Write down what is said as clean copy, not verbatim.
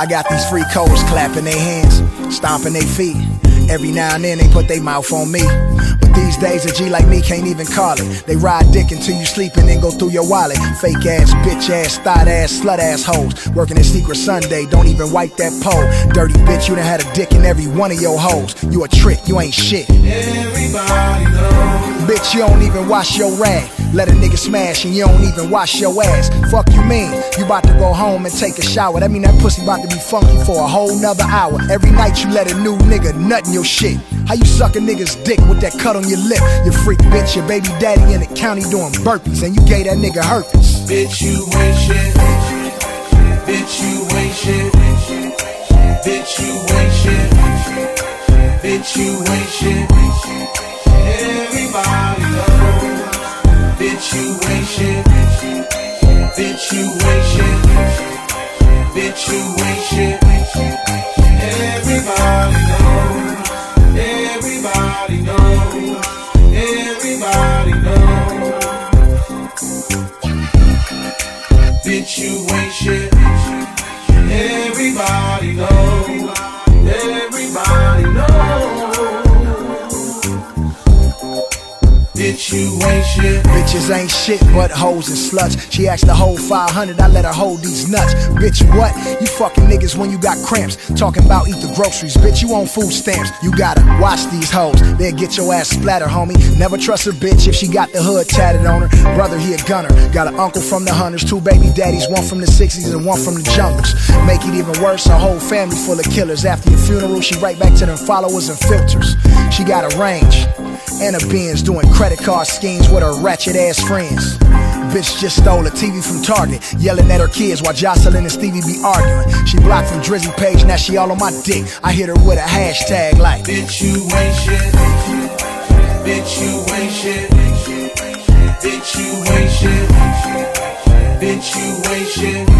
I got these free codes clapping their hands, stomping their feet. Every now and then they put their mouth on me. But these days a G like me can't even call it. They ride dick until you sleep and then go through your wallet. Fake ass, bitch ass, thought ass, slut ass hoes. Working in Secret Sunday, don't even wipe that pole. Dirty bitch, you done had a dick in every one of your hoes. You a trick, you ain't shit. Everybody knows. Bitch, you don't even wash your rag. Let a nigga smash and you don't even wash your ass. Fuck you mean? You about to go home and take a shower. That mean that pussy about to be funky for a whole nother hour. Every night you let a new nigga nut in your shit. How you suck a nigga's dick with that cut on your lip? You freak bitch, your baby daddy in the county doing burpees and you gave that nigga herpes. Bitch, you ain't shit. Bitch, you ain't shit. Bitch, you ain't shit. Bitch, you ain't shit. Everybody knows. Bitch, you ain't shit. Bitch, you ain't shit. Bitch, you ain't shit. Everybody knows. Everybody knows. Everybody knows. Bitch, you ain't shit. Everybody knows. Everybody knows. Bitch, you ain't shit. Bitches ain't shit but hoes and sluts. She asked to hold 500, I let her hold these nuts. Bitch, what? You fucking niggas when you got cramps. Talking about eat the groceries, bitch, you on food stamps. You gotta watch these hoes, they'll get your ass splattered, homie. Never trust a bitch if she got the hood tatted on her. Brother, he a gunner. Got an uncle from the hunters, 2 baby daddies, 1 from the 60s and 1 from the jungles. Make it even worse, her whole family full of killers. After your funeral, she right back to them followers and filters. She got a range and a Benz, doing credit card schemes with her ratchet ass friends. Bitch just stole a TV from Target, yelling at her kids while Jocelyn and Stevie be arguing. She blocked from Drizzy page, now she all on my dick. I hit her with a hashtag like bitch, you ain't shit. Bitch, you ain't shit. Bitch, you ain't shit. Bitch, you ain't shit.